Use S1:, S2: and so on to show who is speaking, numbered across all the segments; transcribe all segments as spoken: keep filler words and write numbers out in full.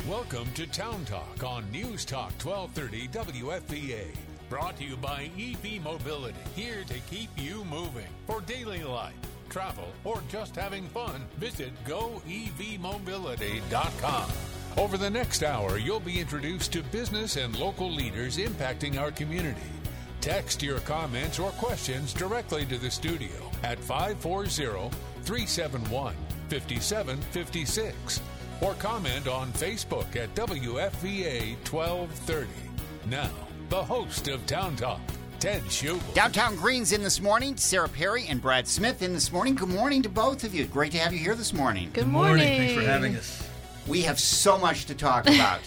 S1: Welcome to Town Talk on News Talk twelve thirty W F V A. Brought to you by E V Mobility, here to keep you moving. For daily life, travel, or just having fun, visit go e v mobility dot com. Over the next hour, you'll be introduced to business and local leaders impacting our community. Text your comments or questions directly to the studio at five four zero, three seven one, five seven five six or comment on Facebook at W F V A twelve thirty. Now, the host of Town Talk, Ted Schubel.
S2: Downtown Greens in this morning, Sarah Perry and Brad Smith in this morning. Good morning to both of you. Great to have you here this morning.
S3: Good morning.
S4: Good morning. Thanks for having us.
S2: We have so much to talk about.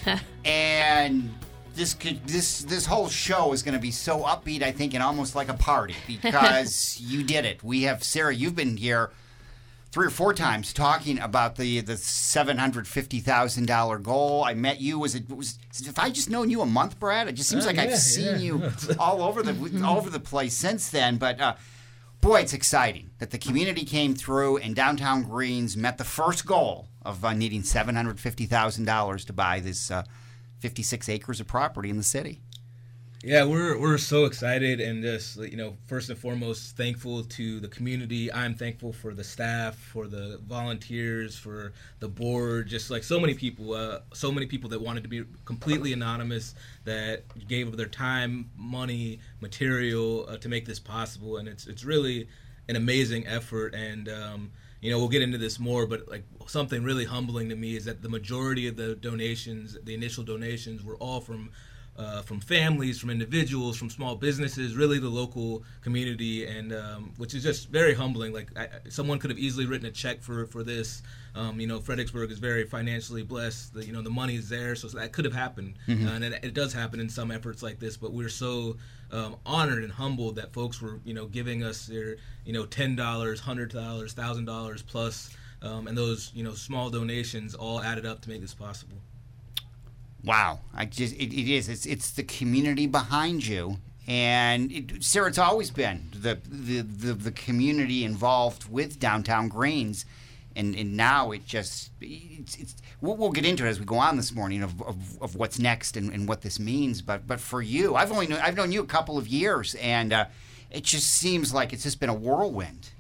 S2: and this could, this this whole show is going to be so upbeat, I think, and almost like a party because you did it. We have, Sarah, you've been here three or four times talking about the the seven hundred fifty thousand dollars goal. I met you. Was it was if I just known you a month, Brad? It just seems
S4: uh,
S2: like
S4: yeah,
S2: I've seen
S4: yeah.
S2: you all over the all over the place since then. But uh, boy, it's exciting that the community came through and Downtown Greens met the first goal of uh, needing seven hundred fifty thousand dollars to buy this uh, fifty-six acres of property in the city.
S4: Yeah, we're we're so excited and just, you know, first and foremost, thankful to the community. I'm thankful for the staff, for the volunteers, for the board, just like so many people, uh, so many people that wanted to be completely anonymous, that gave of their time, money, material uh, to make this possible. And it's it's really an amazing effort. And, um, you know, we'll get into this more, but like something really humbling to me is that the majority of the donations, the initial donations, were all from Uh, from families, from individuals, from small businesses, really the local community, and um, which is just very humbling. Like I, someone could have easily written a check for for this. Um, you know, Fredericksburg is very financially blessed. The, you know, the money is there, so that could have happened, mm-hmm. uh, and it, it does happen in some efforts like this. But we're so um, honored and humbled that folks were, you know, giving us their, you know, ten dollars, hundred dollars, thousand dollars plus, um, and those, you know, small donations all added up to make this possible.
S2: Wow, I just it, it is. It's it's the community behind you, and it, Sarah, it's always been the the, the the community involved with Downtown Greens, and, and now it just it's, it's we'll, we'll get into it as we go on this morning of of, of what's next and, and what this means. But but for you, I've only known, I've known you a couple of years, and uh, it just seems like it's just been a whirlwind.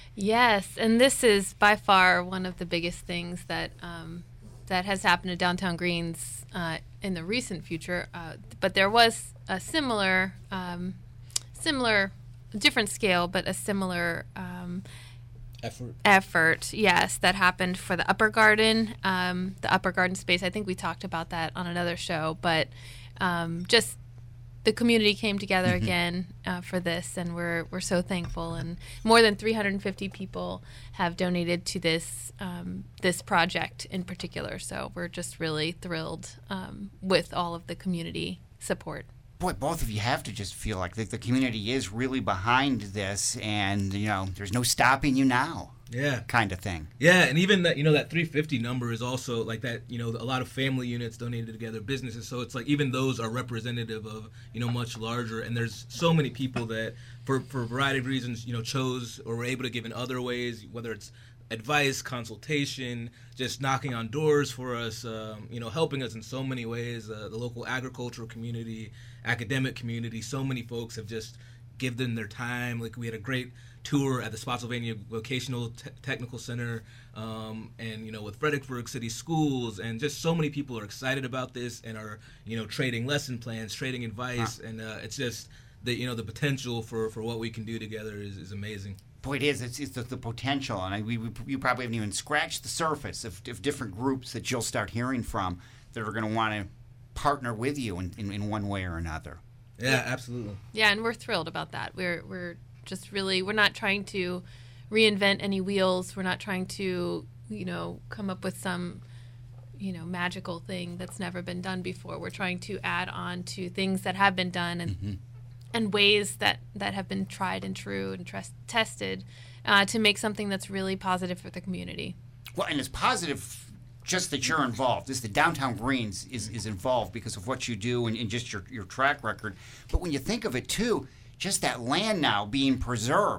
S3: Yes, and this is by far one of the biggest things that um, that has happened to Downtown Greens Uh, in the recent future, uh, but there was a similar, um, similar, different scale, but a similar um,
S4: effort.
S3: Effort, yes, that happened for the Upper Garden, um, the Upper Garden space. I think we talked about that on another show, but um, just the community came together mm-hmm. again uh, for this, and we're we're so thankful. And more than three hundred fifty people have donated to this um, this project in particular. So we're just really thrilled um, with all of the community support.
S2: Boy, both of you have to just feel like the, the community is really behind this, and you know, there's no stopping you now.
S4: Yeah,
S2: kind of thing.
S4: Yeah, and even that, you know, that three fifty number is also like that. You know, a lot of family units donated together, businesses. So it's like even those are representative of, you know, much larger. And there's so many people that, for for a variety of reasons, you know, chose or were able to give in other ways, whether it's advice, consultation, just knocking on doors for us, um, you know, helping us in so many ways. Uh, the local agricultural community, academic community, so many folks have just given their time. Like we had a great tour at the Spotsylvania Vocational Te- Technical Center, um, and you know, with Fredericksburg City Schools, and just so many people are excited about this and are, you know, trading lesson plans, trading advice, huh. and uh, it's just the, you know, the potential for, for what we can do together is, is amazing.
S2: Boy, it is. It's, it's the, the potential, and I, we, we you probably haven't even scratched the surface of, of different groups that you'll start hearing from that are going to want to partner with you in, in, in one way or another.
S4: Yeah, absolutely.
S3: Yeah, and we're thrilled about that. We're we're just really, we're not trying to reinvent any wheels. We're not trying to, you know, come up with some, you know, magical thing that's never been done before. We're trying to add on to things that have been done and mm-hmm. and ways that, that have been tried and true and trust, tested uh, to make something that's really positive for the community.
S2: Well, and it's positive just that you're involved. This, the Downtown Greens is, is involved because of what you do and, and just your, your track record. But when you think of it, too, just that land now being preserved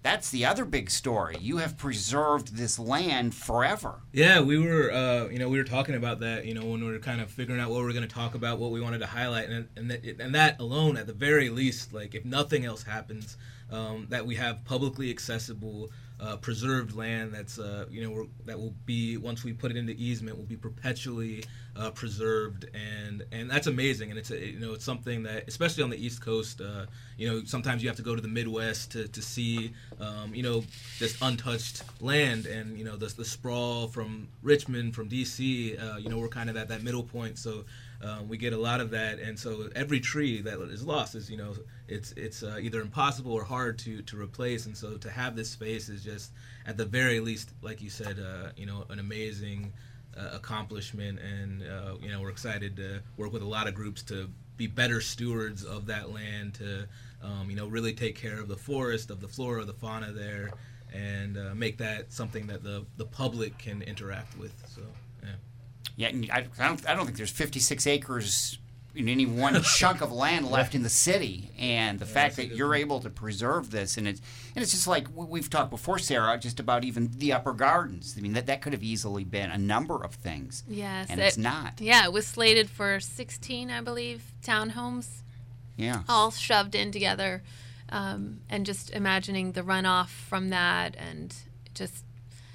S2: that's the other big story. You have preserved this land forever.
S4: Yeah, we were, uh, you know, we were talking about that, you know, when we were kind of figuring out what we were going to talk about, what we wanted to highlight, and and that, and that alone, at the very least, like if nothing else happens, um, that we have publicly accessible, uh, preserved land that's, uh, you know, we're, that will be, once we put it into easement, will be perpetually uh, preserved, and and that's amazing. And it's a, you know, it's something that, especially on the East Coast, uh, you know, sometimes you have to go to the Midwest to to see, um, you know, this untouched land, and you know, the the sprawl from Richmond, from D C. Uh, you know, we're kind of at that middle point, so. Um, we get a lot of that, and so every tree that is lost is, you know, it's it's uh, either impossible or hard to, to replace, and so to have this space is just, at the very least, like you said, uh, you know, an amazing uh, accomplishment, and uh, you know, we're excited to work with a lot of groups to be better stewards of that land, to um, you know, really take care of the forest, of the flora, the fauna there, and uh, make that something that the the public can interact with. So yeah.
S2: Yeah, I, I don't. I don't think there's fifty-six acres in any one chunk of land left in the city, and the yeah, fact that you're able to preserve this, and it's and it's just like we've talked before, Sarah, just about even the Upper Gardens. I mean, that that could have easily been a number of things.
S3: Yes,
S2: and
S3: it,
S2: it's not.
S3: Yeah, it was slated for sixteen, I believe, townhomes.
S2: Yeah,
S3: all shoved in together, um, and just imagining the runoff from that, and just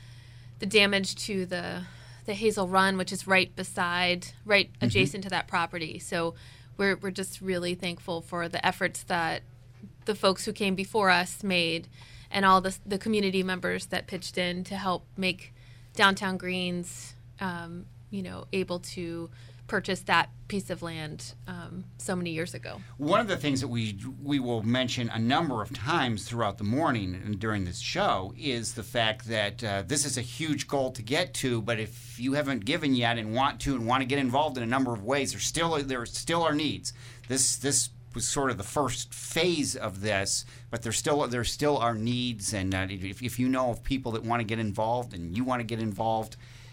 S3: the damage to the. the Hazel Run, which is right beside, right adjacent mm-hmm. to that property. So we're we're just really thankful for the efforts that the folks who came before us made, and all the the community members that pitched in to help make Downtown Greens, um, you know, able to purchase that piece of land um, so many years ago.
S2: One of the things that we we will mention a number of times throughout the morning and during this show is the fact that uh, this is a huge goal to get to, but if you haven't given yet and want to and want to get involved in a number of ways, there still there still are needs. This this was sort of the first phase of this, but there still there still are needs, and uh, if if you know of people that want to get involved and you want to get involved,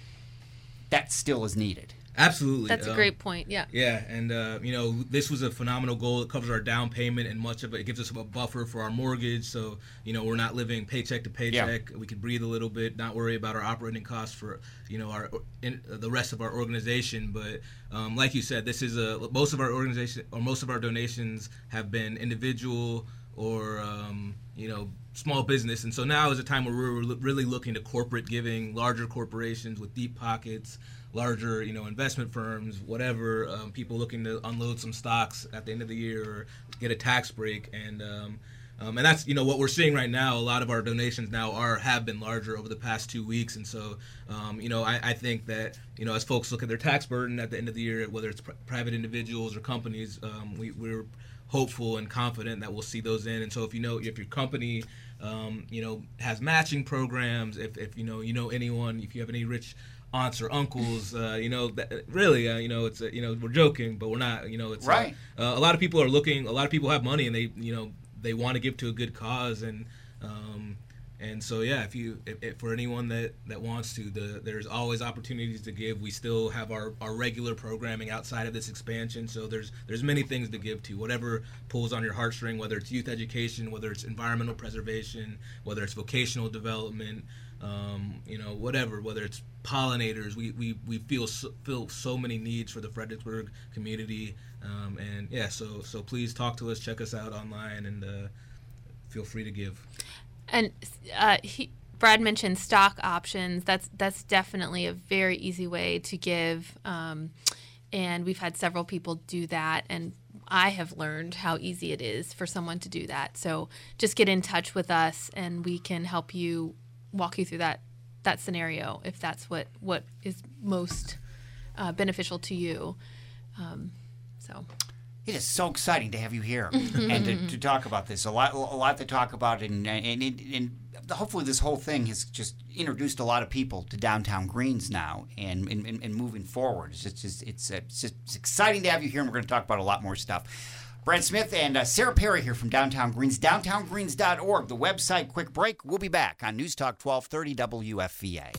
S2: that still is needed.
S4: Absolutely.
S3: That's a
S4: um,
S3: great point, yeah.
S4: Yeah, and, uh, you know, this was a phenomenal goal. It covers our down payment, and much of it, it gives us a buffer for our mortgage, so, you know, we're not living paycheck to paycheck. Yeah. We can breathe a little bit, not worry about our operating costs for, you know, our in, the rest of our organization. But um, like you said, this is a, most of our organization, or most of our donations have been individual or, um, you know, small business. And so now is a time where we're really looking to corporate giving, larger corporations with deep pockets, larger, you know, investment firms, whatever, um, people looking to unload some stocks at the end of the year or get a tax break. And um, um, and that's, you know, what we're seeing right now. A lot of our donations now are have been larger over the past two weeks. And so, um, you know, I, I think that, you know, as folks look at their tax burden at the end of the year, whether it's pr- private individuals or companies, um, we, we're hopeful and confident that we'll see those in. And so if you know, if your company, um, you know, has matching programs, if, if, you know, you know anyone, if you have any rich aunts or uncles, uh, you know, that, really, uh, you know, it's, uh, you know, we're joking, but we're not, you know, it's,
S2: right.
S4: Uh, uh, a lot of people are looking, a lot of people have money and they, you know, they want to give to a good cause. And, um, and so, yeah, if you, if, if for anyone that, that wants to, the, there's always opportunities to give. We still have our, our regular programming outside of this expansion. So there's, there's many things to give to, whatever pulls on your heartstring, whether it's youth education, whether it's environmental preservation, whether it's vocational development, um, you know, whatever, whether it's pollinators. We, we, we feel so, feel so many needs for the Fredericksburg community. Um, and yeah, so, so please talk to us, check us out online, and uh, feel free to give.
S3: And uh, he, Brad mentioned stock options. That's that's definitely a very easy way to give, um, and we've had several people do that. And I have learned how easy it is for someone to do that. So just get in touch with us, and we can help you walk you through that that scenario if that's what what is most uh, beneficial to you. Um, so.
S2: It is so exciting to have you here and to, to talk about this. A lot, a lot to talk about, and and, and and hopefully this whole thing has just introduced a lot of people to Downtown Greens now, and and, and moving forward. It's just it's it's, it's just it's exciting to have you here, and we're going to talk about a lot more stuff. Brad Smith and uh, Sarah Perry here from Downtown Greens, downtown greens dot org, the website. Quick break. We'll be back on News Talk twelve thirty W F V A.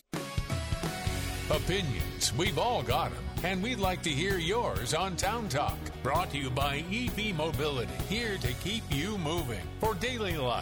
S1: Opinions, we've all got them, and we'd like to hear yours on Town Talk. Brought to you by E V Mobility, here to keep you moving for daily life,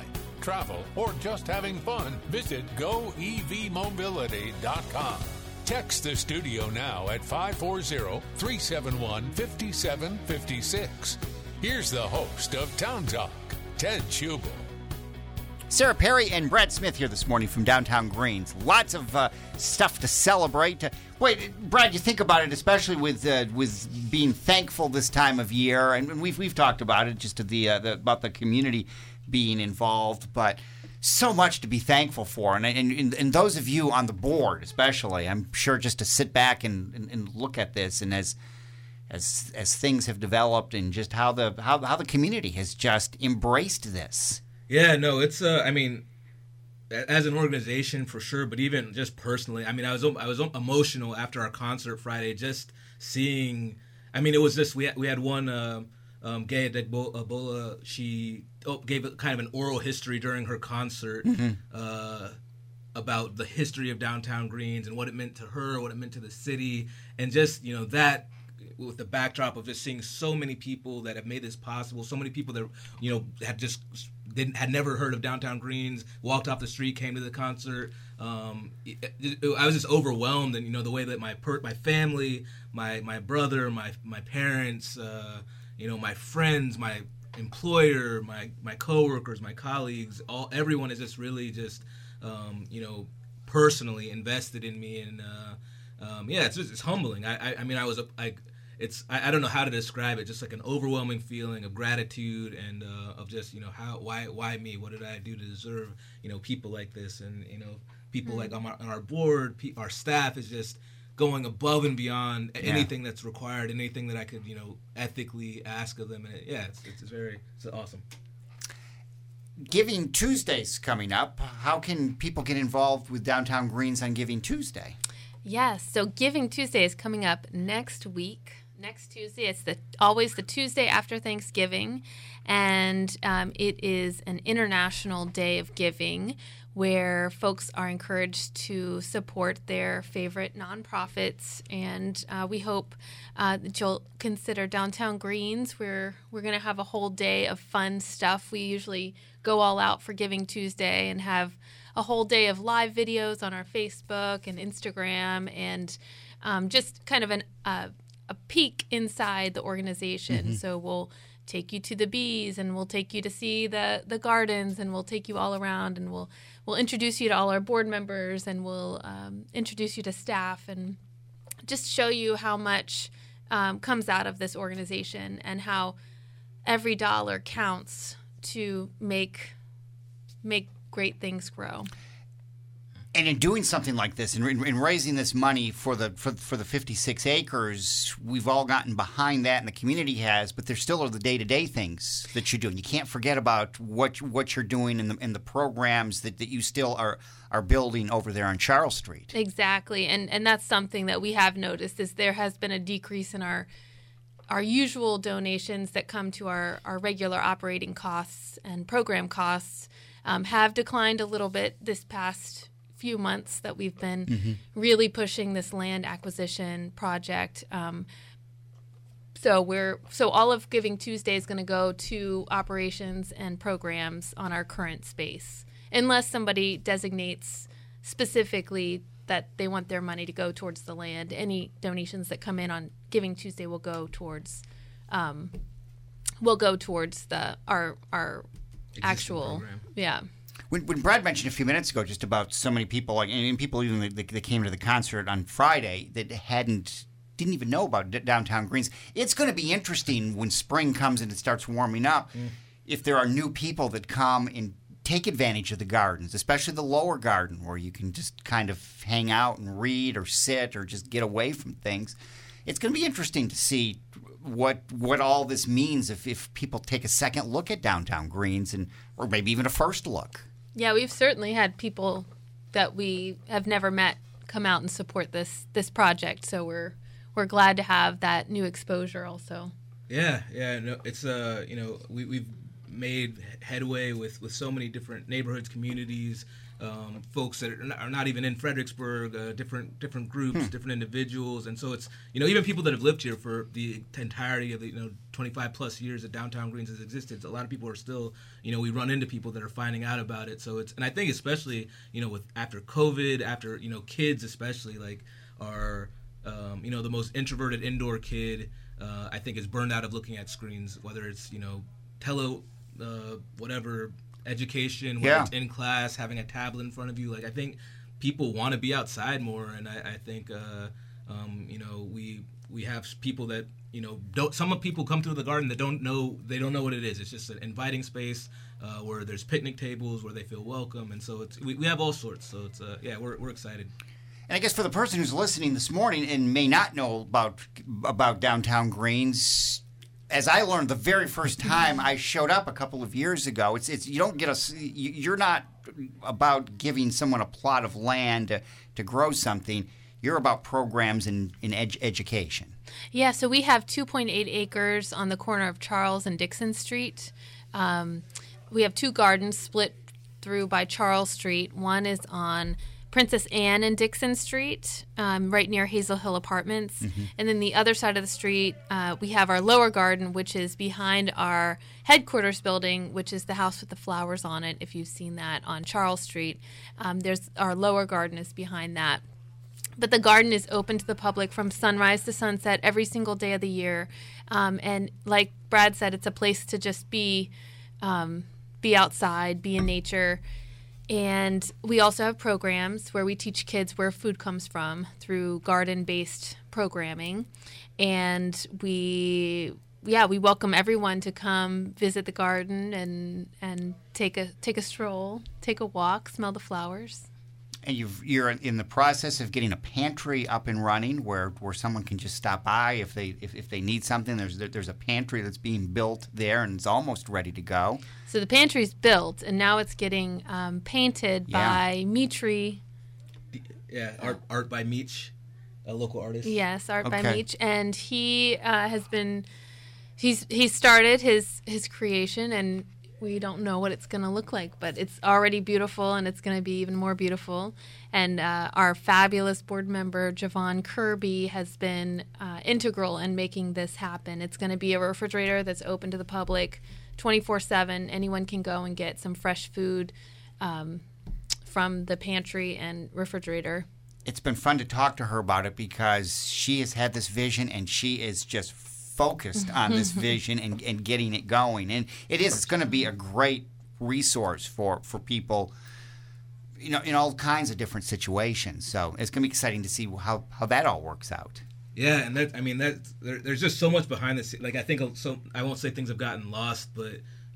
S1: travel, or just having fun, visit go e v mobility dot com. Text the studio now at five four zero, three seven one, five seven five six. Here's the host of Town Talk, Ted Schubel.
S2: Sarah Perry and Brad Smith here this morning from Downtown Greens. Lots of uh, stuff to celebrate. Uh, wait, Brad, you think about it, especially with uh, with being thankful this time of year, and we've we've talked about it, just to the, uh, the about the community being involved, but so much to be thankful for, and and, and those of you on the board, especially, I'm sure, just to sit back and, and, and look at this, and as as as things have developed, and just how the how how the community has just embraced this.
S4: Yeah, no, it's, uh, I mean, as an organization for sure, but even just personally, I mean, I was I was emotional after our concert Friday, just seeing, I mean, it was just, we had, we had one, uh, um, Gaya Degbola, she gave a, kind of an oral history during her concert mm-hmm. uh, about the history of Downtown Greens and what it meant to her, what it meant to the city, and just, you know, that, with the backdrop of just seeing so many people that have made this possible, so many people that, you know, had just didn't had never heard of Downtown Greens, walked off the street, came to the concert. Um, it, it, I was just overwhelmed, and you know the way that my per, my family, my my brother, my my parents, uh, you know, my friends, my employer, my my coworkers, my colleagues, all everyone is just really just um, you know personally invested in me, and uh, um, yeah, it's just, it's humbling. I, I I mean I was a I. It's I, I don't know how to describe it. Just like an overwhelming feeling of gratitude and uh, of just you know how why why me? What did I do to deserve you know people like this? And you know people mm-hmm. like on our, on our board, pe- our staff is just going above and beyond yeah. anything that's required, anything that I could you know ethically ask of them. And it, yeah, it's, it's it's very it's awesome.
S2: Giving Tuesday's coming up. How can people get involved with Downtown Greens on Giving Tuesday?
S3: Yes, so Giving Tuesday is coming up next week. Next Tuesday, it's the always the Tuesday after Thanksgiving, and um, it is an international day of giving where folks are encouraged to support their favorite nonprofits, and uh, we hope uh, that you'll consider Downtown Greens. We're we're going to have a whole day of fun stuff. We usually go all out for Giving Tuesday and have a whole day of live videos on our Facebook and Instagram, and um, just kind of an uh, a peek inside the organization. Mm-hmm. So we'll take you to the bees, and we'll take you to see the, the gardens, and we'll take you all around, and we'll we'll introduce you to all our board members, and we'll um, introduce you to staff, and just show you how much um, comes out of this organization and how every dollar counts to make make great things grow.
S2: And in doing something like this, and in, in raising this money for the for, for the fifty-six acres, we've all gotten behind that, and the community has. But there still are the day-to-day things that you do, and you can't forget about what what you're doing in the in the programs that, that you still are are building over there on Charles Street.
S3: Exactly, and and that's something that we have noticed is there has been a decrease in our our usual donations that come to our, our regular operating costs and program costs um, have declined a little bit this past few months that we've been mm-hmm. really pushing this land acquisition project. Um, so we're so all of Giving Tuesday is going to go to operations and programs on our current space, unless somebody designates specifically that they want their money to go towards the land. Any donations that come in on Giving Tuesday will go towards um, will go towards the our our Existing actual program. yeah.
S2: When, when Brad mentioned a few minutes ago just about so many people, like and people even that, that came to the concert on Friday that hadn't didn't even know about D- Downtown Greens, it's going to be interesting when spring comes and it starts warming up. Mm. If there are new people that come and take advantage of the gardens, especially the lower garden where you can just kind of hang out and read or sit or just get away from things, it's going to be interesting to see what what all this means if, if people take a second look at Downtown Greens and or maybe even a first look.
S3: Yeah, we've certainly had people that we have never met come out and support this this project, so we're we're glad to have that new exposure also.
S4: Yeah, yeah, no, it's uh, you know, we we've made headway with, with so many different neighborhoods, communities, um, folks that are not, are not even in Fredericksburg, uh, different different groups, hmm. different individuals, and so it's you know even people that have lived here for the entirety of the you know twenty-five plus years that Downtown Greens has existed. A lot of people are still you know we run into people that are finding out about it. So it's and I think especially you know with after COVID, after you know kids especially like are um, you know the most introverted indoor kid uh, I think is burned out of looking at screens, whether it's you know tele uh, whatever. education, whether
S2: yeah.
S4: it's in class, having a tablet in front of you. Like I think people want to be outside more, and I, I think uh, um, you know we we have people that you know don't. Some of people come through the garden that don't know they don't know what it is. It's just an inviting space uh, where there's picnic tables where they feel welcome, and so it's we, we have all sorts. So it's uh, yeah, we're we're excited.
S2: And I guess for the person who's listening this morning and may not know about about Downtown Greens. As I learned the very first time I showed up a couple of years ago, it's it's you don't get a you're not about giving someone a plot of land to, to grow something. You're about programs in in ed- education.
S3: Yeah, so we have two point eight acres on the corner of Charles and Dixon Street. Um, we have two gardens split through by Charles Street. One is on Princess Anne and Dixon Street, um, right near Hazel Hill Apartments. Mm-hmm. And then the other side of the street, uh, we have our lower garden, which is behind our headquarters building, which is the house with the flowers on it, if you've seen that on Charles Street. Um, there's our lower garden is behind that. But the garden is open to the public from sunrise to sunset every single day of the year. Um, and like Brad said, it's a place to just be, um, be outside, be in nature. And we also have programs where we teach kids where food comes from through garden-based programming. And we, yeah, we welcome everyone to come visit the garden and and take a take a stroll, take a walk, smell the flowers.
S2: And you've, you're in the process of getting a pantry up and running where, where someone can just stop by if they if, if they need something. There's there's a pantry that's being built there and it's almost ready to go.
S3: So the pantry's built and now it's getting um, painted
S2: yeah.
S3: by Mitri.
S4: Yeah, art art by Meech, a local artist.
S3: Yes, art
S2: okay.
S3: by Meech, and he uh, has been he's he started his his creation and. We don't know what it's going to look like, but it's already beautiful, and it's going to be even more beautiful. And uh, our fabulous board member, Javon Kirby, has been uh, integral in making this happen. It's going to be a refrigerator that's open to the public twenty-four seven. Anyone can go and get some fresh food um, from the pantry and refrigerator.
S2: It's been fun to talk to her about it because she has had this vision, and she is just focused on this vision and, and getting it going. And it is, it's going to be a great resource for, for people, you know, in all kinds of different situations. So it's going to be exciting to see how, how that all works out.
S4: Yeah, and that, I mean, that there, there's just so much behind the scenes. Like, I think, so I won't say things have gotten lost, but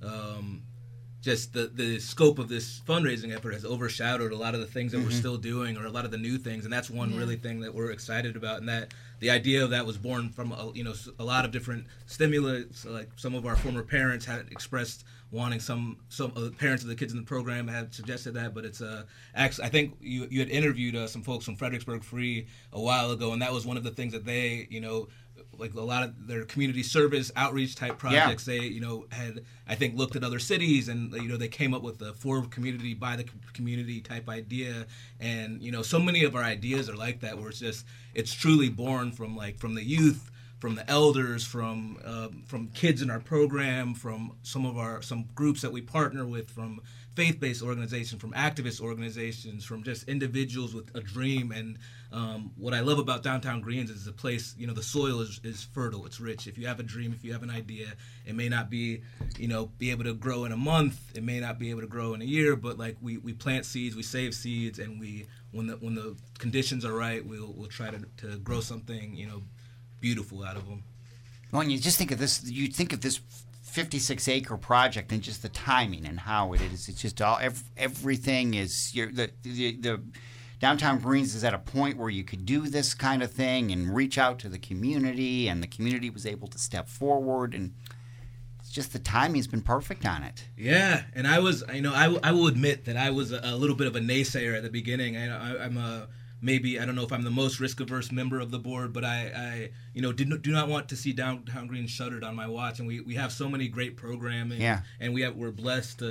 S4: um, just the, the scope of this fundraising effort has overshadowed a lot of the things that mm-hmm. we're still doing or a lot of the new things. And that's one yeah. really thing that we're excited about. And that the idea of that was born from, a, you know, a lot of different stimulus. Like some of our former parents had expressed wanting some, some of the parents of the kids in the program had suggested that. But it's uh, actually, I think you you had interviewed uh, some folks from Fredericksburg Free a while ago. And that was one of the things that they, you know, like a lot of their community service outreach type projects, yeah. they, you know, had, I think, looked at other cities and, you know, they came up with the for community, by the community type idea. And, you know, so many of our ideas are like that, where it's just, it's truly born from like, from the youth, from the elders, from, um, from kids in our program, from some of our, some groups that we partner with, from faith-based organizations, from activist organizations, from just individuals with a dream. And um, what I love about Downtown Greens is the place, you know, the soil is, is fertile, it's rich. If you have a dream, if you have an idea, it may not be, you know, be able to grow in a month, it may not be able to grow in a year, but like we, we plant seeds, we save seeds, and we, when the when the conditions are right, we'll we'll try to, to grow something, you know, beautiful out of them.
S2: Well, and you just think of this, you think of this fifty-six acre project and just the timing and how it is. It's just all every, everything is you're, the, the the Downtown Greens is at a point where you could do this kind of thing and reach out to the community, and the community was able to step forward, and it's just the timing's been perfect on it.
S4: Yeah, and I was, you know, I, w- I will admit that I was a, a little bit of a naysayer at the beginning. I, I, I'm a maybe I don't know if I'm the most risk-averse member of the board, but I, I you know, did, do not want to see Downtown Greens shuttered on my watch. And we, we have so many great programming,
S2: yeah.
S4: and we have we're blessed to,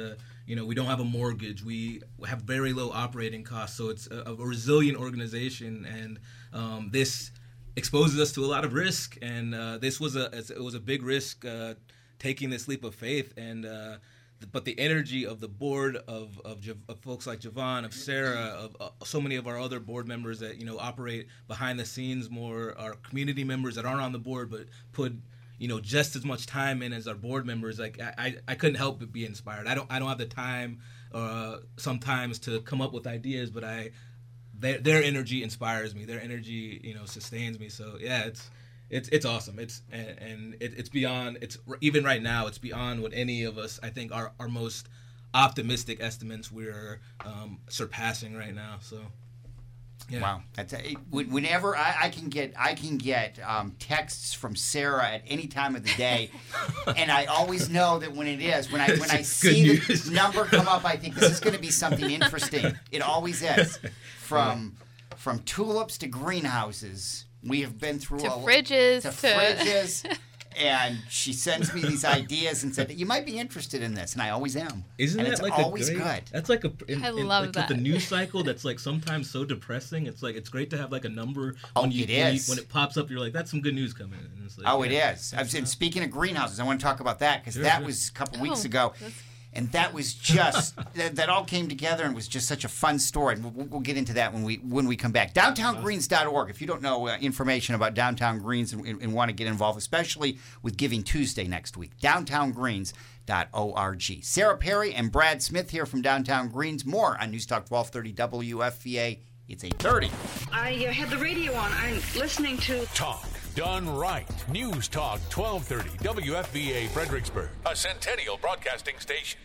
S4: you know, we don't have a mortgage. We have very low operating costs. So it's a, a resilient organization. And um, this exposes us to a lot of risk. And uh, this was a it was a big risk uh, taking this leap of faith. And uh, but the energy of the board, of of, of folks like Javon, of Sarah, of uh, so many of our other board members that, you know, operate behind the scenes more, our community members that aren't on the board but put, you know, just as much time in as our board members. Like I, I, I couldn't help but be inspired. I don't I don't have the time uh, sometimes to come up with ideas, but I their their energy inspires me. Their energy, you know, sustains me. So yeah, it's it's it's awesome. It's and, and it, it's beyond. It's even right now. It's beyond what any of us, I think, our our most optimistic estimates we're um, surpassing right now. So. Yeah.
S2: Wow, that's a, whenever I, I can get I can get um, texts from Sarah at any time of the day, and I always know that when it is when I when I see the number come up, I think this is going to be something interesting. It always is. From from tulips to greenhouses, we have been through
S3: to
S2: a,
S3: fridges
S2: to,
S3: to
S2: fridges. And she sends me these ideas and said, "You might be interested in this," and I always am.
S4: Isn't
S2: and
S4: that
S2: it's
S4: like
S2: always
S4: a great,
S2: good?
S4: That's like a. In,
S3: I
S4: in,
S3: love
S4: like
S3: that.
S4: With the news cycle, that's like sometimes so depressing. It's like it's great to have like a number.
S2: Oh,
S4: when you,
S2: it
S4: when,
S2: is.
S4: you, when it pops up, you're like, "That's some good news coming." And it's like,
S2: Oh,
S4: yeah.
S2: it is. I've, and speaking of greenhouses, I want to talk about that because
S4: Sure,
S2: that
S4: sure.
S2: was a couple
S3: Oh,
S2: weeks ago.
S3: that's-
S2: And that was just that, that all came together and was just such a fun story. And we'll, we'll get into that when we when we come back. downtown greens dot org. If you don't know uh, information about Downtown Greens and, and, and want to get involved, especially with Giving Tuesday next week, downtown greens dot org. Sarah Perry and Brad Smith here from Downtown Greens. More on News Talk twelve thirty W F V A. It's eight thirty.
S5: I uh, had the radio on. I'm listening to
S1: Talk done right. News Talk twelve thirty W F V A Fredericksburg, a Centennial Broadcasting station.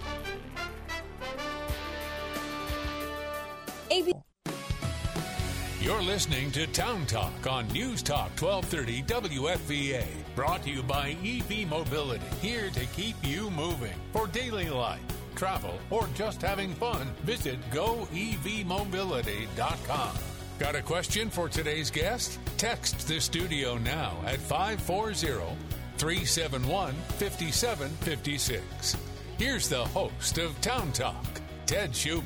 S6: A B-
S1: You're listening to Town Talk on News Talk twelve thirty W F V A. Brought to you by E V Mobility, here to keep you moving. For daily life, travel, or just having fun, visit go e v mobility dot com. Got a question for today's guest? Text the studio now at five four zero, three seven one, five seven five six. Here's the host of Town Talk, Ted Schubel.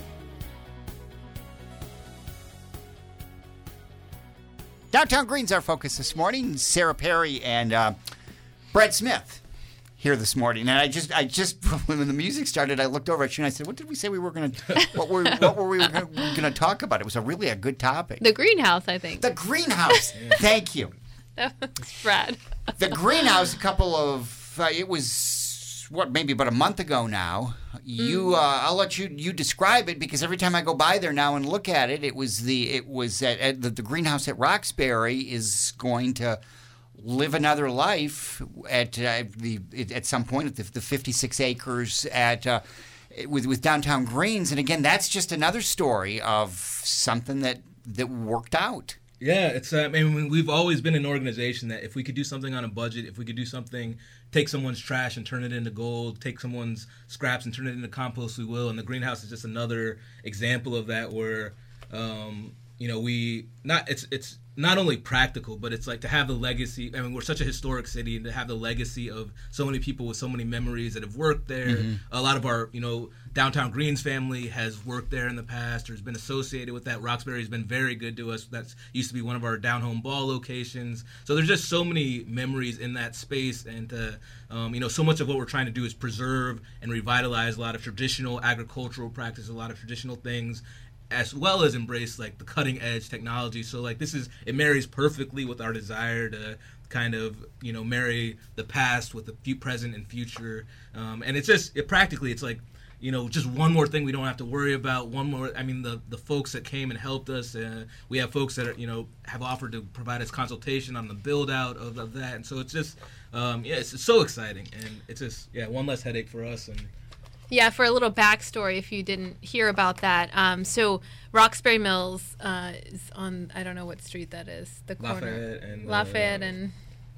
S2: Downtown Greens, our focus this morning. Sarah Perry and uh, Brad Smith here this morning. And I just, I just, when the music started, I looked over at you and I said, "What did we say we were going to? What were, what were we going to talk about?" It was a really a good topic.
S3: The greenhouse, I think.
S2: The greenhouse. Thank you.
S3: That was Brad.
S2: The greenhouse. A couple of, uh, it was what maybe about a month ago now. You, uh, I'll let you you describe it because every time I go by there now and look at it, it was the it was at, at the, the greenhouse at Roxbury is going to live another life at uh, the at some point at the, the fifty-six acres at uh, with with Downtown Greens. And again, that's just another story of something that that worked out.
S4: Yeah, it's. Uh, I mean, we've always been an organization that if we could do something on a budget, if we could do something, take someone's trash and turn it into gold, take someone's scraps and turn it into compost, we will. And the greenhouse is just another example of that, where, um, you know, we not. It's it's not only practical, but it's like to have the legacy. I mean, we're such a historic city, and to have the legacy of so many people with so many memories that have worked there. Mm-hmm. A lot of our, you know, Downtown Greens family has worked there in the past or has been associated with that. Roxbury has been very good to us. That's used to be one of our down home ball locations. So there's just so many memories in that space, and uh, um, you know, so much of what we're trying to do is preserve and revitalize a lot of traditional agricultural practice, a lot of traditional things, as well as embrace like the cutting edge technology. So like this is, it marries perfectly with our desire to kind of, you know, marry the past with the few present and future. Um, and it's just, it practically, it's like, you know, just one more thing we don't have to worry about. One more, I mean, the, the folks that came and helped us, uh, we have folks that are, you know, have offered to provide us consultation on the build out of, of that. And so it's just, um, yeah, it's, it's so exciting. And it's just, yeah, one less headache for us. And
S3: Yeah, for a little backstory, if you didn't hear about that, um, so Roxbury Mills uh, is on, I don't know what street that is, the corner.
S4: Lafayette and...
S3: Lafayette
S4: uh,
S3: and...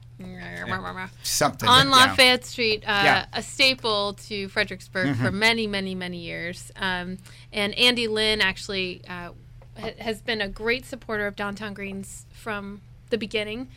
S2: Something
S3: on
S2: that,
S3: Lafayette Street, uh,
S2: Yeah.
S3: a staple to Fredericksburg
S2: Mm-hmm.
S3: for many, many, many years. Um, and Andy Lynn actually uh, ha- has been a great supporter of Downtown Greens from the beginning.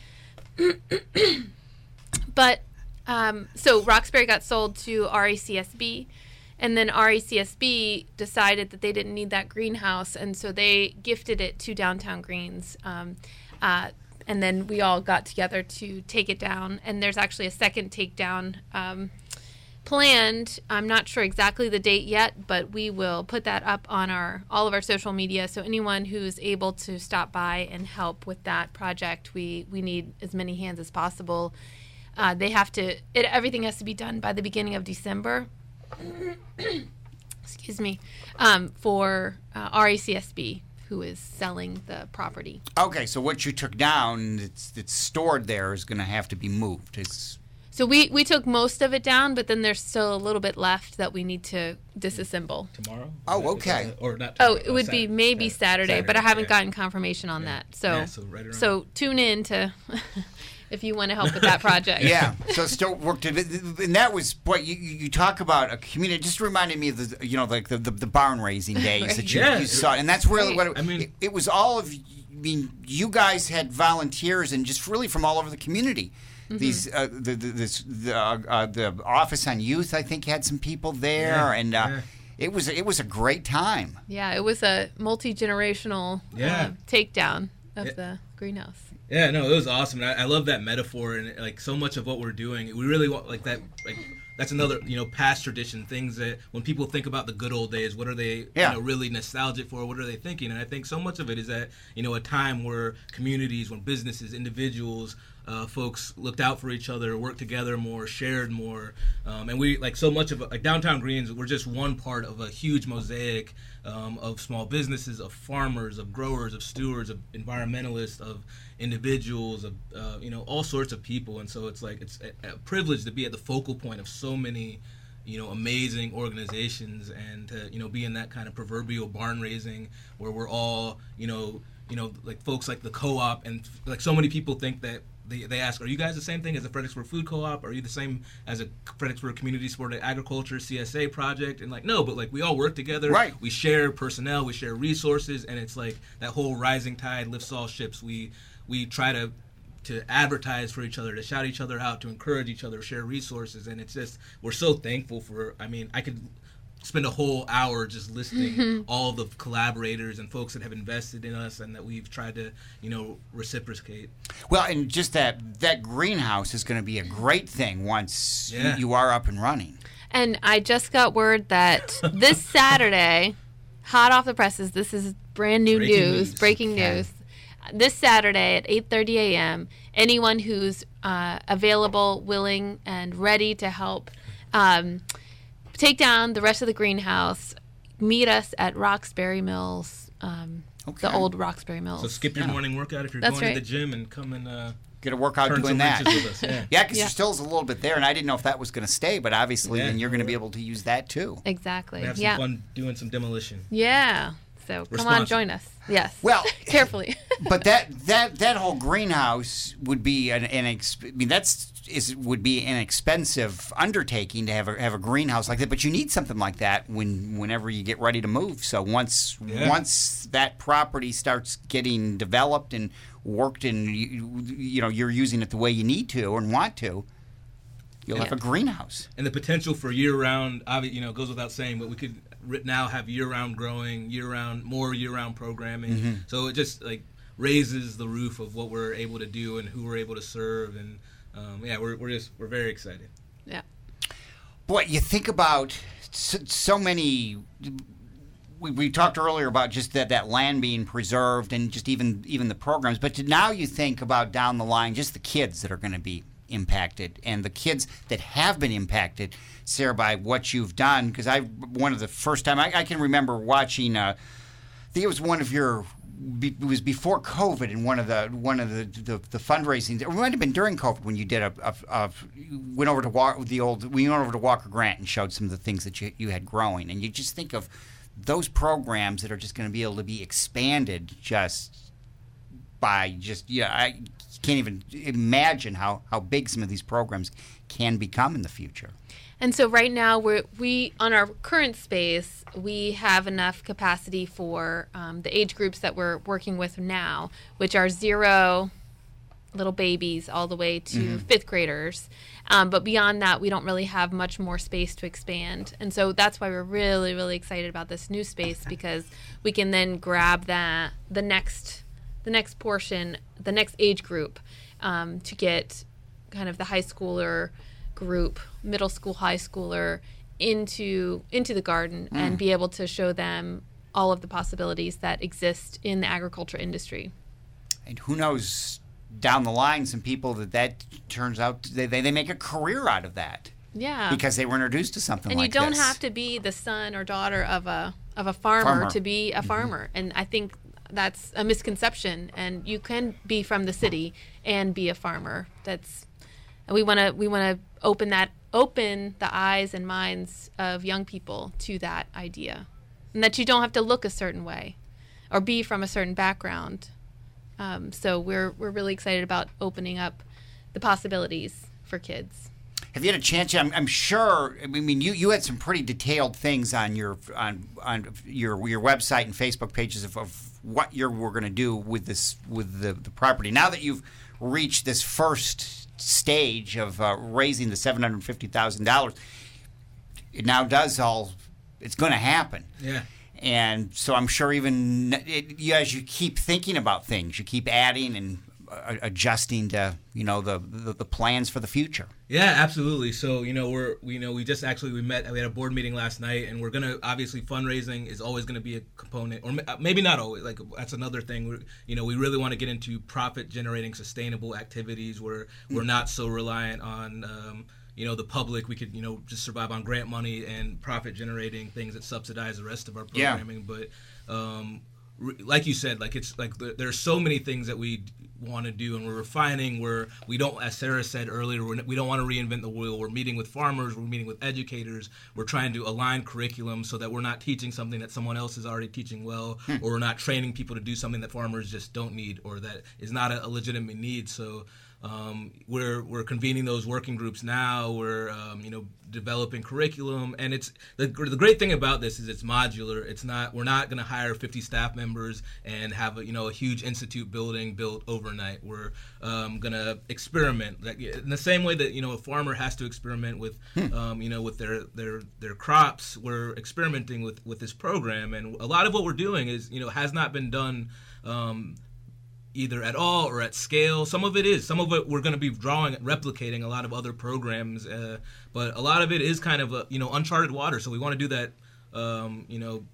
S3: But, um, so Roxbury got sold to R A C S B, And then R A C S B decided that they didn't need that greenhouse, and so they gifted it to Downtown Greens. Um, uh, and then we all got together to take it down. And there's actually a second takedown um, planned. I'm not sure exactly the date yet, but we will put that up on our all of our social media. So anyone who's able to stop by and help with that project, we we need as many hands as possible. Uh, they have to. It, everything has to be done by the beginning of December. Excuse me. Um, for uh, R A C S B, who is selling the property.
S2: Okay, so what you took down, it's, it's stored there, is going to have to be moved. It's
S3: So we, we took most of it down, but then there's still a little bit left that we need to disassemble.
S4: Tomorrow?
S2: Oh,
S4: Is that- is
S2: okay.
S4: that- or not
S3: Oh,
S4: tomorrow,
S3: it would be
S4: Saturday.
S3: maybe Saturday, but I haven't
S4: yeah.
S3: gotten confirmation on
S4: Yeah.
S3: that. So,
S4: Yeah, so right around-
S3: so tune in to if you want to help with that project.
S2: yeah. So still work to, and that was what you you talk about a community. It just reminded me of the you know like the the, the barn raising days
S3: Right.
S2: that you,
S4: Yeah.
S2: you saw, and that's really what it,
S4: I mean-
S2: it, it was. All of, I mean, you guys had volunteers and just really from all over the community.
S3: Mm-hmm.
S2: These uh, the the this, the, uh, uh, the Office on Youth, I think, had some people there,
S4: Yeah,
S2: and uh,
S4: yeah.
S2: it was it was a great time.
S3: Yeah, it was a multi-generational
S4: Yeah.
S3: uh, takedown of
S4: Yeah.
S3: the greenhouse.
S4: Yeah, no, it was awesome. And I, I love that metaphor, and like so much of what we're doing, we really want like that. Like that's another, you know, past tradition. Things that when people think about the good old days, what are they,
S2: Yeah.
S4: you know, really nostalgic for? What are they thinking? And I think so much of it is that, you know, a time where communities, when businesses, individuals, uh, folks looked out for each other, worked together more, shared more, um, and we like so much of like Downtown Greens. We're just one part of a huge mosaic um, of small businesses, of farmers, of growers, of stewards, of environmentalists, of individuals, of uh, you know, all sorts of people. And so it's like it's a, a privilege to be at the focal point of so many, you know, amazing organizations, and to, you know, be in that kind of proverbial barn raising where we're all, you know, you know, like folks like the co-op, and like so many people think that they, they ask, are you guys the same thing as the Fredericksburg Food Co-op? Are you the same as a Fredericksburg Community Supported Agriculture C S A project? And like, no, but like we all work together.
S2: Right.
S4: We share personnel, we share resources, and it's like that whole rising tide lifts all ships. We we try to to advertise for each other, to shout each other out, to encourage each other, share resources, and it's just, we're so thankful for, I mean, I could spend a whole hour just listing
S3: Mm-hmm.
S4: all the collaborators and folks that have invested in us and that we've tried to, you know, reciprocate.
S2: Well, and just that that greenhouse is going to be a great thing once you-
S4: Yeah.
S2: you are up and running.
S3: And I just got word that this Saturday, hot off the presses, this is brand new
S4: Breaking
S3: news,
S4: news.
S3: breaking
S2: Okay.
S3: news. This Saturday at eight thirty a.m., anyone who's uh, available, willing, and ready to help um, take down the rest of the greenhouse, meet us at Roxbury Mills, um,
S2: Okay.
S3: the old Roxbury Mills.
S4: So skip your
S2: Yeah.
S4: morning workout if you're
S3: That's
S4: going
S3: right.
S4: to the gym and come and uh,
S2: Get a workout
S4: turn
S2: doing
S4: some
S2: that.
S4: wrenches with us. Yeah.
S2: Yeah, because
S3: Yeah.
S2: there still is a little bit there, and I didn't know if that was going to stay, but obviously
S4: Yeah.
S2: then you're going to be able to use that too.
S3: Exactly.
S4: Have some
S3: Yeah.
S4: fun doing some demolition.
S3: Yeah. So come on,
S4: Responsible.
S3: join us. Yes.
S2: Well,
S3: carefully.
S2: but that that that whole greenhouse would be an, an ex- I mean that's is would be an expensive undertaking to have a have a greenhouse like that. But you need something like that when whenever you get ready to move. So once
S4: Yeah.
S2: once that property starts getting developed and worked, and you, you know you're using it the way you need to and want to, you'll have
S3: Yeah.
S2: a greenhouse.
S4: And the potential for year-round, obvi- you know, goes without saying, but we could ri- now have year-round growing, year-round, more year-round programming.
S2: Mm-hmm.
S4: So it just like raises the roof of what we're able to do and who we're able to serve. And um, yeah, we're we're just we're very excited.
S3: Yeah.
S2: Boy, you think about so, so many. We, we talked earlier about just that, that land being preserved and just even even the programs. But to now you think about down the line, just the kids that are going to be impacted and the kids that have been impacted, Sarah, by what you've done. Because I, one of the first time I, I can remember watching. Uh, I think it was one of your. Be, it was before COVID, and one of the one of the the, the fundraising. It might have been during COVID when you did a, a, a went over to walk the old. We went over to Walker Grant and showed some of the things that you you had growing, and you just think of those programs that are just going to be able to be expanded just by just yeah. I can't even imagine how how big some of these programs can become in the future.
S3: And so right now we're, we on our current space we have enough capacity for um, the age groups that we're working with now, which are zero little babies all the way to mm-hmm. fifth graders. Um, but beyond that, we don't really have much more space to expand. And so that's why we're really, really excited about this new space, because we can then grab that, the next, the next portion, the next age group, um, to get kind of the high schooler group, middle school, high schooler into into the garden mm. and be able to show them all of the possibilities that exist in the agriculture industry.
S2: And who knows, down the line, some people that that turns out, they, they, they make a career out of that.
S3: Yeah.
S2: Because they were introduced to something
S3: and
S2: like this.
S3: And you don't have to be the son or daughter of a of a farmer, farmer. to be a farmer. Mm-hmm. And I think that's a misconception. And you can be from the city and be a farmer. That's and we want to we want to open that open the eyes and minds of young people to that idea. And that you don't have to look a certain way or be from a certain background. Um, so we're we're really excited about opening up the possibilities for kids.
S2: Have you had a chance? I'm, I'm sure. I mean, you, you had some pretty detailed things on your on on your your website and Facebook pages of, of what you were going to do with this with the, the property. Now that you've reached this first stage of uh, raising the seven hundred fifty thousand dollars, it now does all. It's going to happen.
S4: Yeah.
S2: And so I'm sure even it, you, as you keep thinking about things, you keep adding and uh, adjusting to, you know, the, the the plans for the future.
S4: Yeah, absolutely. So, you know, we're we you know we just actually we met we had a board meeting last night, and we're gonna obviously fundraising is always going to be a component, or maybe not always. Like that's another thing. We're, you know, we really want to get into profit generating sustainable activities where we're not so reliant on. Um, You know, the public, we could, you know, just survive on grant money and profit-generating things that subsidize the rest of our programming. Yeah. But um, re- like you said, like it's like the, there's so many things that we want to do, and we're refining. Where we don't, as Sarah said earlier, we're, we don't want to reinvent the wheel. We're meeting with farmers. We're meeting with educators. We're trying to align curriculum so that we're not teaching something that someone else is already teaching well, hmm. or we're not training people to do something that farmers just don't need, or that is not a, a legitimate need. So. Um, we're we're convening those working groups now. We're um, you know developing curriculum, and it's the the great thing about this is it's modular. It's not we're not going to hire fifty staff members and have a, you know a huge institute building built overnight. We're um, going to experiment like, in the same way that you know a farmer has to experiment with hmm. um, you know with their their their crops. We're experimenting with with this program, and a lot of what we're doing is you know has not been done. Um, either at all or at scale. Some of it is. Some of it we're going to be drawing, replicating a lot of other programs, uh, but a lot of it is kind of, a, you know, uncharted water. So we want to do that, um, you know,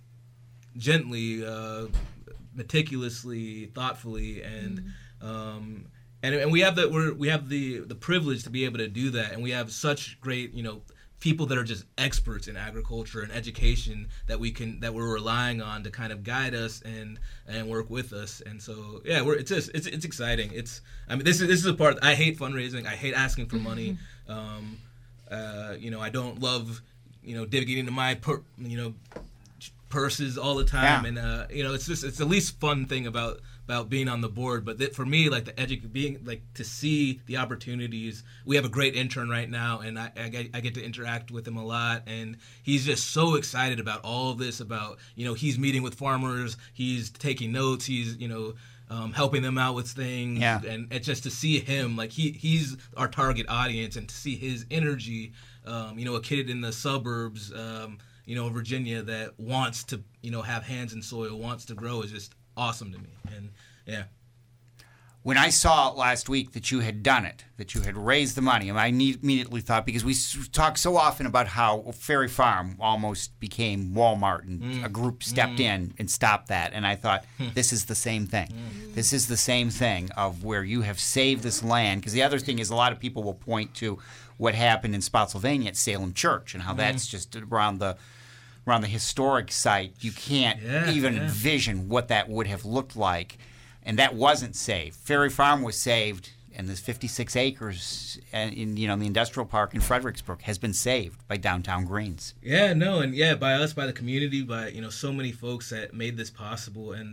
S4: gently, uh, meticulously, thoughtfully, and mm-hmm. um, and and we have the we're, we have the the privilege to be able to do that, and we have such great, you know, people that are just experts in agriculture and education that we can that we're relying on to kind of guide us and and work with us. And so yeah, we're it's just it's it's exciting. It's I mean this is this is a part I hate fundraising. I hate asking for money. Um, uh, you know I don't love you know digging into my per, you know purses all the time. Yeah. And uh, you know it's just it's the least fun thing about. about being on the board, but that for me, like the edu- being like to see the opportunities. We have a great intern right now, and I, I, get, I get to interact with him a lot, and he's just so excited about all of this. About you know, he's meeting with farmers, he's taking notes, he's you know, um, helping them out with things,
S2: yeah.
S4: and it's just to see him like he he's our target audience, and to see his energy. Um, you know, a kid in the suburbs, um, you know, Virginia that wants to you know have hands in soil, wants to grow is just awesome to me. And yeah,
S2: when I saw last week that you had done it, that you had raised the money, and I immediately thought, because we talk so often about how Ferry Farm almost became Walmart, and mm. a group stepped mm. in and stopped that, and I thought this is the same thing. Mm. This is the same thing of where you have saved this land. Because the other thing is, a lot of people will point to what happened in Spotsylvania at Salem Church and how mm. that's just around the around the historic site. You can't
S4: yeah,
S2: even
S4: yeah.
S2: envision what that would have looked like. And that wasn't saved. Ferry Farm was saved, and this fifty-six acres in you know the industrial park in Fredericksburg has been saved by Downtown Greens.
S4: Yeah, no, and yeah, by us, by the community, by you know so many folks that made this possible. And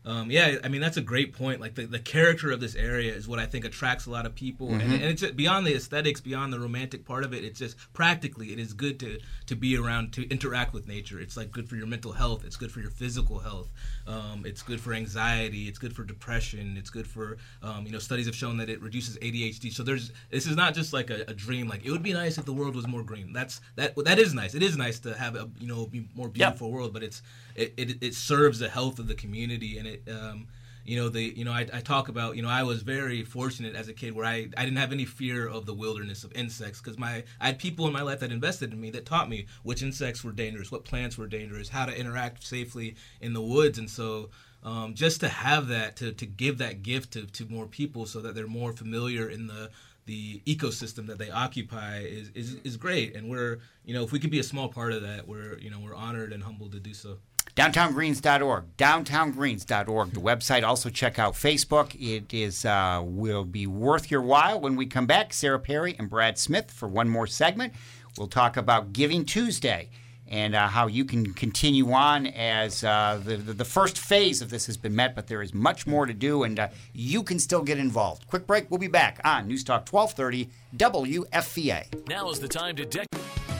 S4: Um, yeah, I mean, that's a great point. Like, the, the character of this area is what I think attracts a lot of people. Mm-hmm. And, and it's beyond the aesthetics, beyond the romantic part of it. It's just practically, it is good to, to be around, to interact with nature. It's, like, good for your mental health. It's good for your physical health. Um, it's good for anxiety. It's good for depression. It's good for, um, you know, studies have shown that it reduces A D H D. So there's, this is not just like a, a dream. Like, it would be nice if the world was more green. That's, that, that is nice. It is nice to have a, you know, be more beautiful yep. world, but it's, it, it, it serves the health of the community. And it, um, you know, the, you know, I, I talk about, you know, I was very fortunate as a kid where I, I didn't have any fear of the wilderness of insects, because my, I had people in my life that invested in me that taught me which insects were dangerous, what plants were dangerous, how to interact safely in the woods. And so, um, just to have that, to, to give that gift to, to more people so that they're more familiar in the, the ecosystem that they occupy is, is, is great. And we're, you know, if we could be a small part of that, we're, you know, we're honored and humbled to do so.
S2: downtown greens dot org, downtown greens dot org, the website. Also check out Facebook. It is uh, will be worth your while. When we come back, Sarah Perry and Brad Smith for one more segment. We'll talk about Giving Tuesday and uh, how you can continue on as uh, the, the, the first phase of this has been met, but there is much more to do, and uh, you can still get involved. Quick break. We'll be back on News Talk twelve thirty W F V A.
S1: Now is the time to deck.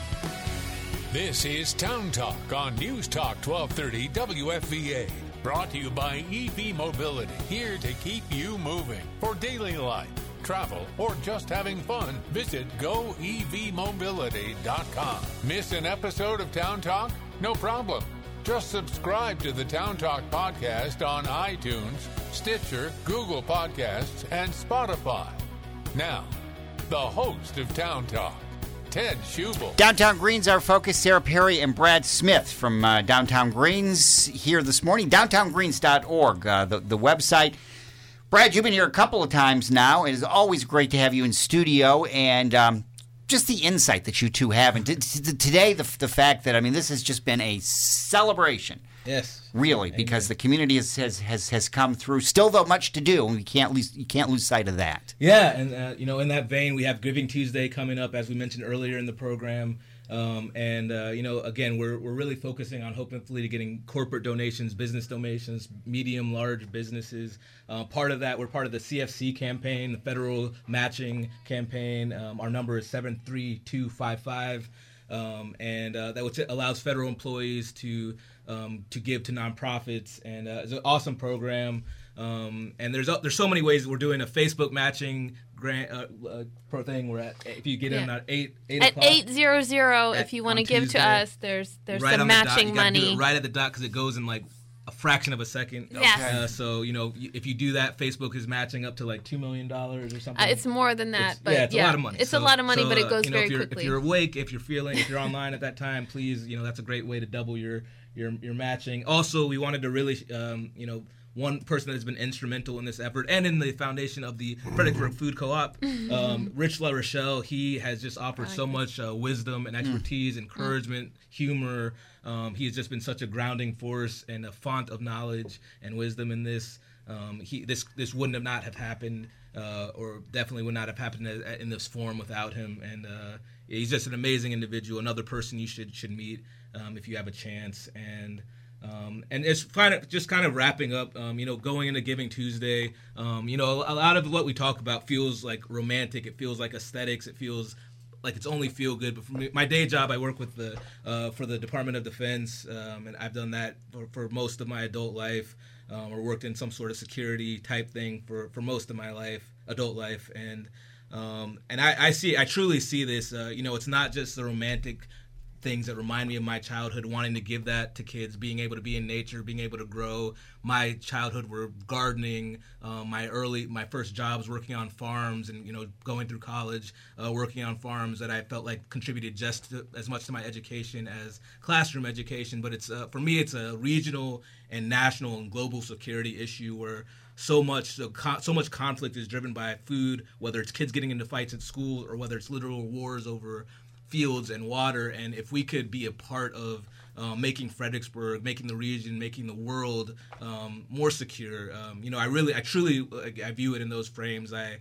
S1: This is Town Talk on News Talk twelve thirty W F V A. Brought to you by E V Mobility, here to keep you moving. For daily life, travel, or just having fun, visit go e v mobility dot com. Miss an episode of Town Talk? No problem. Just subscribe to the Town Talk podcast on iTunes, Stitcher, Google Podcasts, and Spotify. Now, the host of Town Talk, Ted Schubel.
S2: Downtown Greens, our focus. Sarah Perry and Brad Smith from uh, Downtown Greens here this morning. downtown greens dot org, uh, the, the website. Brad, you've been here a couple of times now. It is always great to have you in studio, and um, just the insight that you two have. And t- t- today, the, the fact that, I mean, this has just been a celebration.
S4: Yes.
S2: Really,
S4: Amen.
S2: Because the community has, has has has come through. Still, though, much to do, and we can't lose you can't lose sight of that.
S4: Yeah, and uh, you know, in that vein, we have Giving Tuesday coming up, as we mentioned earlier in the program. Um, and uh, you know, again, we're we're really focusing on hopefully getting corporate donations, business donations, medium, large businesses. Uh, part of that, we're part of the C F C campaign, the federal matching campaign. Um, our number is seven three two five five, um, and uh, that which allows federal employees to um, to give to nonprofits, and uh, it's an awesome program. Um, and there's there's so many ways that we're doing a Facebook matching grant uh, uh, pro thing. We're at, if you get
S3: yeah.
S4: in at eight eight
S3: at
S4: o'clock,
S3: eight zero zero,
S4: at,
S3: if you want to give
S4: Tuesday,
S3: to us, there's there's
S4: right
S3: some matching
S4: the
S3: money.
S4: Do it right at the dot, because it goes in like a fraction of a second.
S3: Yes.
S4: Uh, so you know, if you do that, Facebook is matching up to like two million dollars or something.
S3: Uh, it's more than that,
S4: it's,
S3: but
S4: yeah, it's
S3: yeah,
S4: a lot of money.
S3: It's
S4: so,
S3: a lot of money,
S4: so,
S3: but it
S4: uh,
S3: goes
S4: you know,
S3: very
S4: if you're,
S3: quickly.
S4: If you're awake, if you're feeling, if you're online at that time, please, you know, that's a great way to double your your your matching. Also, we wanted to really, um, you know. One person that has been instrumental in this effort and in the foundation of the Fredericksburg Food Co-op, um, Rich La Rochelle, he has just offered so much uh, wisdom and expertise, encouragement, humor. Um, he has just been such a grounding force and a font of knowledge and wisdom in this. Um, he this this wouldn't have not have happened, uh, or definitely would not have happened in this form without him. And uh, he's just an amazing individual, another person you should should meet um, if you have a chance. And Um, and it's kind of just kind of wrapping up, um, you know, going into Giving Tuesday. Um, you know, a lot of what we talk about feels like romantic. It feels like aesthetics. It feels like it's only feel good. But for me, my day job, I work with the uh, for the Department of Defense, um, and I've done that for, for most of my adult life, um, or worked in some sort of security type thing for, for most of my life, adult life, and um, and I, I see, I truly see this. Uh, you know, it's not just the romantic things that remind me of my childhood, wanting to give that to kids, being able to be in nature, being able to grow. My childhood were gardening. Uh, my early, my first jobs working on farms, and you know, going through college, uh, working on farms that I felt like contributed just to, as much to my education as classroom education. But it's uh, for me, it's a regional and national and global security issue where so much so, con- so much conflict is driven by food, whether it's kids getting into fights at school or whether it's literal wars over fields and water. And if we could be a part of uh, making Fredericksburg, making the region, making the world um, more secure, um, you know, I really, I truly, I view it in those frames. I,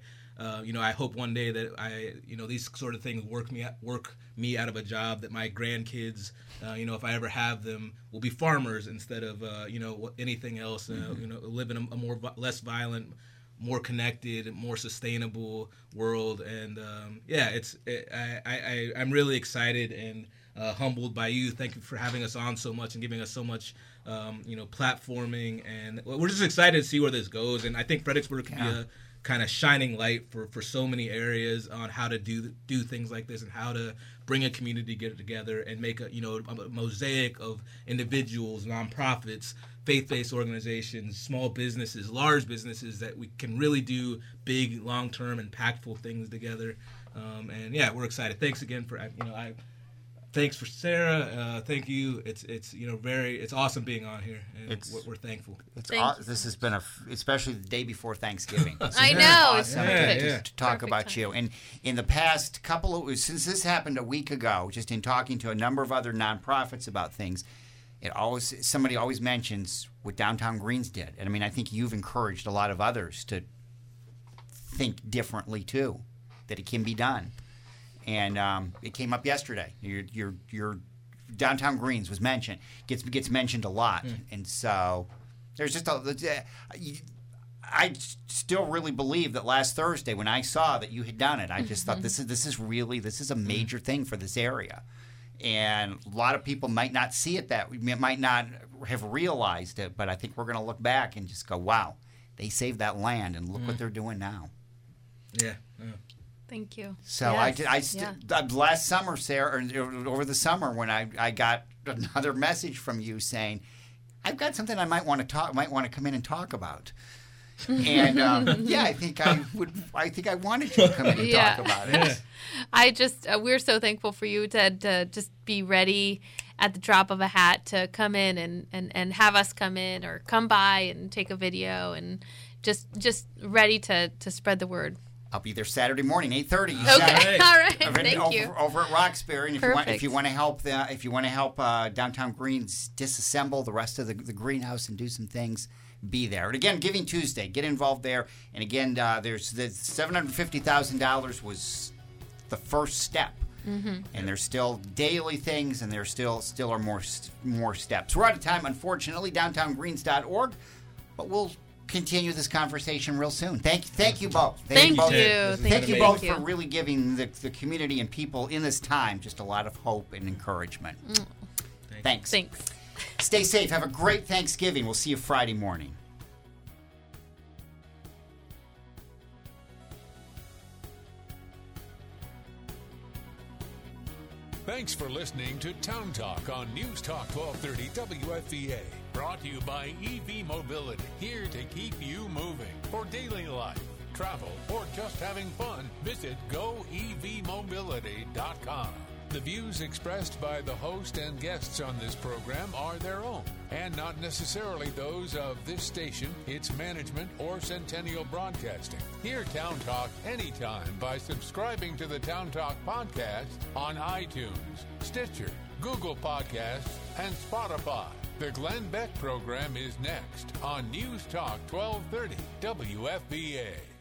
S4: uh, you know, I hope one day that I, you know, these sort of things work me work me out of a job, that my grandkids, uh, you know, if I ever have them, will be farmers instead of, uh, you know, anything else. Uh, mm-hmm. You know, live in a, a more less violent, more connected, more sustainable world. And um, yeah, it's it, I, I I'm really excited and uh, humbled by you. Thank you for having us on so much and giving us so much, um, you know, platforming. And we're just excited to see where this goes. And I think Fredericksburg could yeah. be a kind of shining light for, for so many areas on how to do do things like this and how to bring a community get together and make a, you know, a mosaic of individuals, nonprofits, faith-based organizations, small businesses, large businesses, that we can really do big, long-term, impactful things together. Um, and yeah, we're excited. Thanks again for, you know, I thanks for Sarah. Uh, thank you. It's it's you know very it's awesome being on here, and
S2: it's,
S4: we're, we're thankful.
S2: It's aw- this has been a especially the day before Thanksgiving.
S3: I know.
S2: Awesome
S4: yeah,
S2: to,
S4: yeah.
S2: to talk
S3: Perfect
S2: about
S3: time.
S2: you. And in the past couple of since this happened a week ago, just in talking to a number of other nonprofits about things, it always somebody always mentions what Downtown Greens did, and I mean I think you've encouraged a lot of others to think differently too, that it can be done. And um, it came up yesterday. Your your your Downtown Greens was mentioned gets gets mentioned a lot, mm. and so there's just a. I still really believe that last Thursday when I saw that you had done it, I just mm-hmm. thought this is this is really this is a major mm. thing for this area, and a lot of people might not see it that might not have realized it, but I think we're going to look back and just go, wow, they saved that land, and look mm. what they're doing now.
S4: Yeah. yeah.
S3: Thank you.
S2: So
S3: yes.
S2: I, I st- yeah. last summer, Sarah, or over the summer, when I, I got another message from you saying, "I've got something I might want to talk, might want to come in and talk about," and um, yeah, I think I would, I think I wanted you to come in and
S3: yeah.
S2: talk about it.
S4: Yeah.
S3: I just, uh, we're so thankful for you to, to just be ready at the drop of a hat to come in and, and, and have us come in or come by and take a video and just just ready to, to spread the word.
S2: I'll be there Saturday morning, eight thirty.
S3: Okay, right. all right.
S2: Over,
S3: Thank
S2: over,
S3: you.
S2: Over at Roxbury, and if you want, if
S3: Perfect.
S2: you want to help, the, if you want to help uh, Downtown Greens disassemble the rest of the, the greenhouse and do some things, be there. And again, Giving Tuesday, get involved there. And again, uh, there's the seven hundred fifty thousand dollars was the first step, mm-hmm. and there's still daily things, and there still still are more more steps. We're out of time, unfortunately. downtown greens dot org, but we'll continue this conversation real soon. Thank thank you both.
S3: Thank, thank
S2: you. Both.
S3: you.
S2: Thank,
S3: Thank
S2: you
S3: you
S2: both
S3: Thank
S2: for
S3: you.
S2: really giving the, the community and people in this time just a lot of hope and encouragement. Mm. Thanks.
S3: Thanks.
S2: Stay safe. Have a great Thanksgiving. We'll see you Friday morning.
S1: Thanks for listening to Town Talk on News Talk twelve thirty W F V A. Brought to you by E V Mobility, here to keep you moving. For daily life, travel, or just having fun, visit go e v mobility dot com. The views expressed by the host and guests on this program are their own, and not necessarily those of this station, its management, or Centennial Broadcasting. Hear Town Talk anytime by subscribing to the Town Talk podcast on iTunes, Stitcher, Google Podcasts, and Spotify. The Glenn Beck program is next on News Talk twelve thirty W F V A.